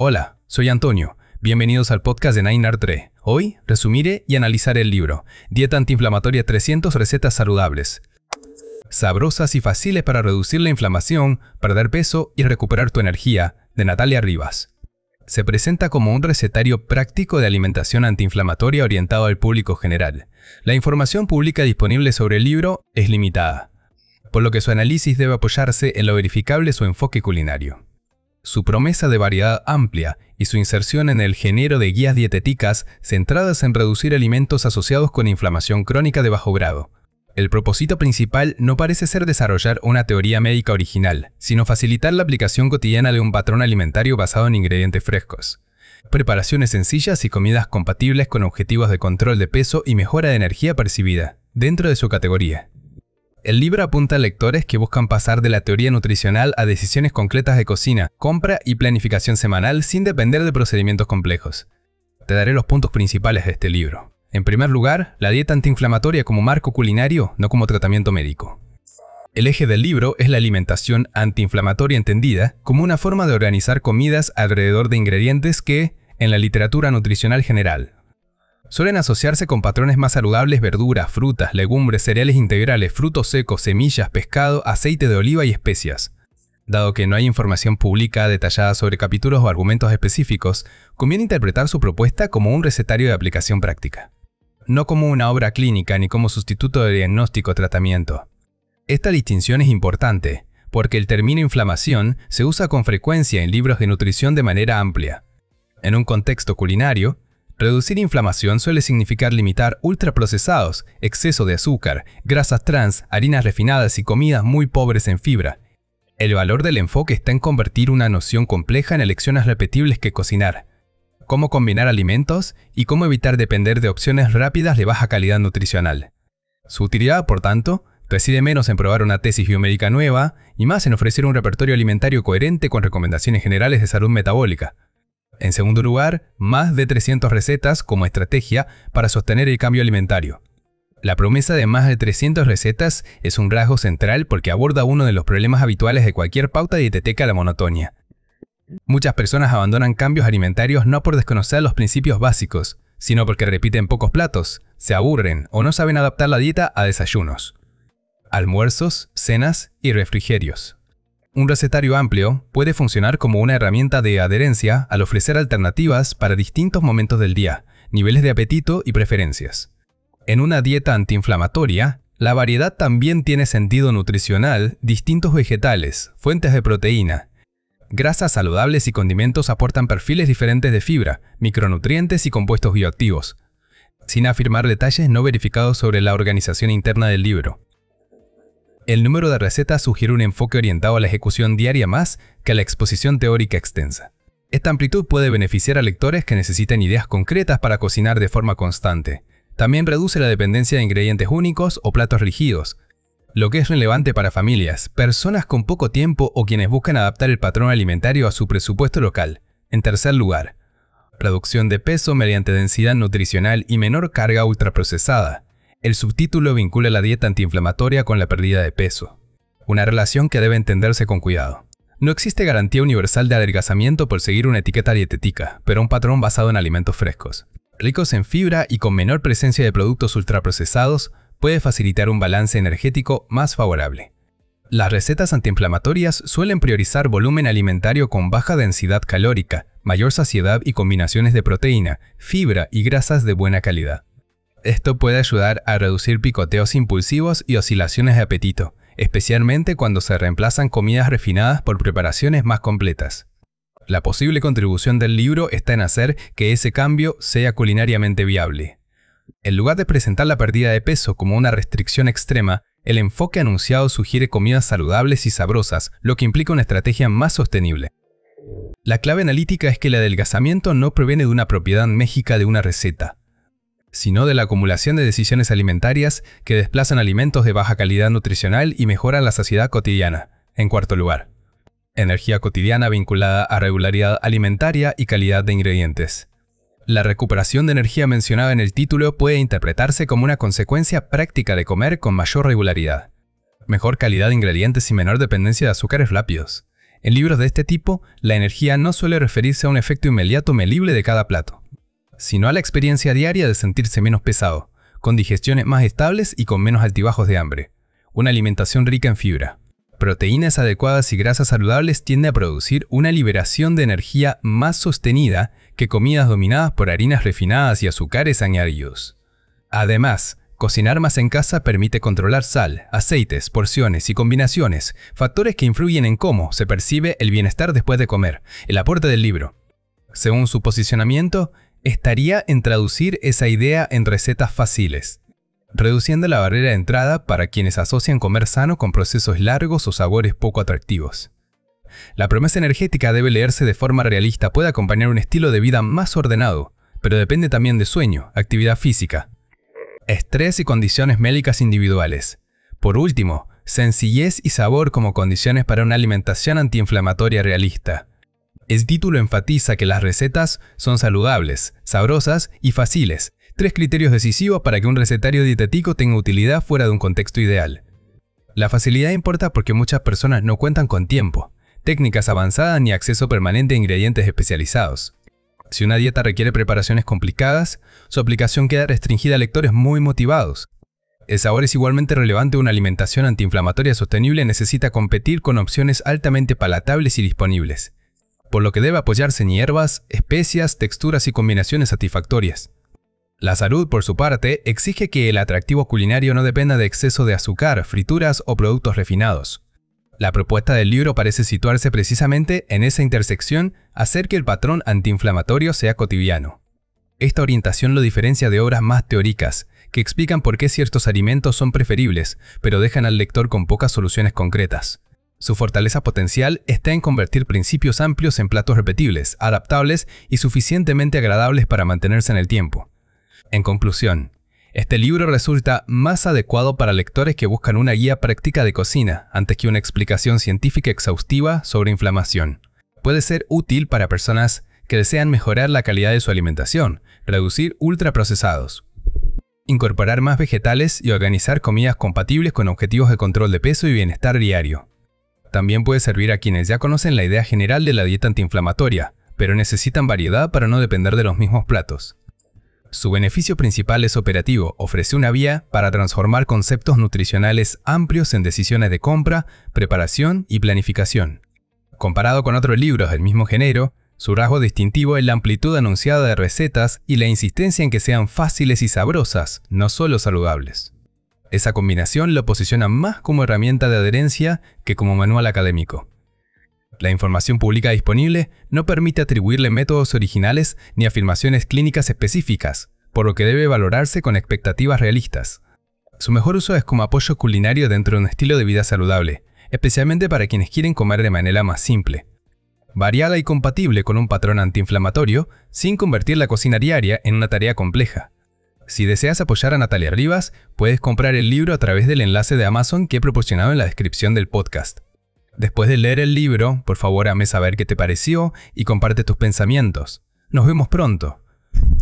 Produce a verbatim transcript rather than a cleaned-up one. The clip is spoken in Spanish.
Hola, soy Antonio. Bienvenidos al podcast de Nine Art tres. Hoy resumiré y analizaré el libro Dieta Antiinflamatoria trescientas recetas saludables. Sabrosas y fáciles para reducir la inflamación, perder peso y recuperar tu energía, de Natalia Rivas. Se presenta como un recetario práctico de alimentación antiinflamatoria orientado al público general. La información pública disponible sobre el libro es limitada, por lo que su análisis debe apoyarse en lo verificable de su enfoque culinario. Su promesa de variedad amplia y su inserción en el género de guías dietéticas centradas en reducir alimentos asociados con inflamación crónica de bajo grado. El propósito principal no parece ser desarrollar una teoría médica original, sino facilitar la aplicación cotidiana de un patrón alimentario basado en ingredientes frescos. Preparaciones sencillas y comidas compatibles con objetivos de control de peso y mejora de energía percibida, dentro de su categoría. El libro apunta a lectores que buscan pasar de la teoría nutricional a decisiones concretas de cocina, compra y planificación semanal sin depender de procedimientos complejos. Te daré los puntos principales de este libro. En primer lugar, la dieta antiinflamatoria como marco culinario, no como tratamiento médico. El eje del libro es la alimentación antiinflamatoria entendida como una forma de organizar comidas alrededor de ingredientes que, en la literatura nutricional general, suelen asociarse con patrones más saludables: verduras, frutas, legumbres, cereales integrales, frutos secos, semillas, pescado, aceite de oliva y especias. Dado que no hay información pública detallada sobre capítulos o argumentos específicos, conviene interpretar su propuesta como un recetario de aplicación práctica, no como una obra clínica ni como sustituto de diagnóstico o tratamiento. Esta distinción es importante, porque el término inflamación se usa con frecuencia en libros de nutrición de manera amplia. En un contexto culinario, reducir inflamación suele significar limitar ultraprocesados, exceso de azúcar, grasas trans, harinas refinadas y comidas muy pobres en fibra. El valor del enfoque está en convertir una noción compleja en elecciones repetibles que cocinar, cómo combinar alimentos y cómo evitar depender de opciones rápidas de baja calidad nutricional. Su utilidad, por tanto, reside menos en probar una tesis biomédica nueva y más en ofrecer un repertorio alimentario coherente con recomendaciones generales de salud metabólica. En segundo lugar, más de trescientas recetas como estrategia para sostener el cambio alimentario. La promesa de más de trescientas recetas es un rasgo central porque aborda uno de los problemas habituales de cualquier pauta dietética: la monotonía. Muchas personas abandonan cambios alimentarios no por desconocer los principios básicos, sino porque repiten pocos platos, se aburren o no saben adaptar la dieta a desayunos, almuerzos, cenas y refrigerios. Un recetario amplio puede funcionar como una herramienta de adherencia al ofrecer alternativas para distintos momentos del día, niveles de apetito y preferencias. En una dieta antiinflamatoria, la variedad también tiene sentido nutricional. Distintos vegetales, fuentes de proteína, grasas saludables y condimentos aportan perfiles diferentes de fibra, micronutrientes y compuestos bioactivos, sin afirmar detalles no verificados sobre la organización interna del libro. El número de recetas sugiere un enfoque orientado a la ejecución diaria más que a la exposición teórica extensa. Esta amplitud puede beneficiar a lectores que necesiten ideas concretas para cocinar de forma constante. También reduce la dependencia de ingredientes únicos o platos rígidos, lo que es relevante para familias, personas con poco tiempo o quienes buscan adaptar el patrón alimentario a su presupuesto local. En tercer lugar, reducción de peso mediante densidad nutricional y menor carga ultraprocesada. El subtítulo vincula la dieta antiinflamatoria con la pérdida de peso, una relación que debe entenderse con cuidado. No existe garantía universal de adelgazamiento por seguir una etiqueta dietética, pero un patrón basado en alimentos frescos, ricos en fibra y con menor presencia de productos ultraprocesados, puede facilitar un balance energético más favorable. Las recetas antiinflamatorias suelen priorizar volumen alimentario con baja densidad calórica, mayor saciedad y combinaciones de proteína, fibra y grasas de buena calidad. Esto puede ayudar a reducir picoteos impulsivos y oscilaciones de apetito, especialmente cuando se reemplazan comidas refinadas por preparaciones más completas. La posible contribución del libro está en hacer que ese cambio sea culinariamente viable. En lugar de presentar la pérdida de peso como una restricción extrema, el enfoque anunciado sugiere comidas saludables y sabrosas, lo que implica una estrategia más sostenible. La clave analítica es que el adelgazamiento no proviene de una propiedad mágica de una receta, sino de la acumulación de decisiones alimentarias que desplazan alimentos de baja calidad nutricional y mejoran la saciedad cotidiana. En cuarto lugar, energía cotidiana vinculada a regularidad alimentaria y calidad de ingredientes. La recuperación de energía mencionada en el título puede interpretarse como una consecuencia práctica de comer con mayor regularidad, mejor calidad de ingredientes y menor dependencia de azúcares rápidos. En libros de este tipo, la energía no suele referirse a un efecto inmediato medible de cada plato, sino a la experiencia diaria de sentirse menos pesado, con digestiones más estables y con menos altibajos de hambre. Una alimentación rica en fibra, proteínas adecuadas y grasas saludables tiende a producir una liberación de energía más sostenida que comidas dominadas por harinas refinadas y azúcares añadidos. Además, cocinar más en casa permite controlar sal, aceites, porciones y combinaciones, factores que influyen en cómo se percibe el bienestar después de comer. El aporte del libro, según su posicionamiento, estaría en traducir esa idea en recetas fáciles, reduciendo la barrera de entrada para quienes asocian comer sano con procesos largos o sabores poco atractivos. La promesa energética debe leerse de forma realista, puede acompañar un estilo de vida más ordenado, pero depende también de sueño, actividad física, estrés y condiciones médicas individuales. Por último, sencillez y sabor como condiciones para una alimentación antiinflamatoria realista. El título enfatiza que las recetas son saludables, sabrosas y fáciles, tres criterios decisivos para que un recetario dietético tenga utilidad fuera de un contexto ideal. La facilidad importa porque muchas personas no cuentan con tiempo, técnicas avanzadas ni acceso permanente a ingredientes especializados. Si una dieta requiere preparaciones complicadas, su aplicación queda restringida a lectores muy motivados. El sabor es igualmente relevante. Una alimentación antiinflamatoria sostenible necesita competir con opciones altamente palatables y disponibles, por lo que debe apoyarse en hierbas, especias, texturas y combinaciones satisfactorias. La salud, por su parte, exige que el atractivo culinario no dependa de exceso de azúcar, frituras o productos refinados. La propuesta del libro parece situarse precisamente en esa intersección, hacer que el patrón antiinflamatorio sea cotidiano. Esta orientación lo diferencia de obras más teóricas, que explican por qué ciertos alimentos son preferibles, pero dejan al lector con pocas soluciones concretas. Su fortaleza potencial está en convertir principios amplios en platos repetibles, adaptables y suficientemente agradables para mantenerse en el tiempo. En conclusión, este libro resulta más adecuado para lectores que buscan una guía práctica de cocina antes que una explicación científica exhaustiva sobre inflamación. Puede ser útil para personas que desean mejorar la calidad de su alimentación, reducir ultraprocesados, incorporar más vegetales y organizar comidas compatibles con objetivos de control de peso y bienestar diario. También puede servir a quienes ya conocen la idea general de la dieta antiinflamatoria, pero necesitan variedad para no depender de los mismos platos. Su beneficio principal es operativo, ofrece una vía para transformar conceptos nutricionales amplios en decisiones de compra, preparación y planificación. Comparado con otros libros del mismo género, su rasgo distintivo es la amplitud anunciada de recetas y la insistencia en que sean fáciles y sabrosas, no solo saludables. Esa combinación lo posiciona más como herramienta de adherencia que como manual académico. La información pública disponible no permite atribuirle métodos originales ni afirmaciones clínicas específicas, por lo que debe valorarse con expectativas realistas. Su mejor uso es como apoyo culinario dentro de un estilo de vida saludable, especialmente para quienes quieren comer de manera más simple, variada y compatible con un patrón antiinflamatorio, sin convertir la cocina diaria en una tarea compleja. Si deseas apoyar a Natalia Rivas, puedes comprar el libro a través del enlace de Amazon que he proporcionado en la descripción del podcast. Después de leer el libro, por favor hazme saber qué te pareció y comparte tus pensamientos. Nos vemos pronto.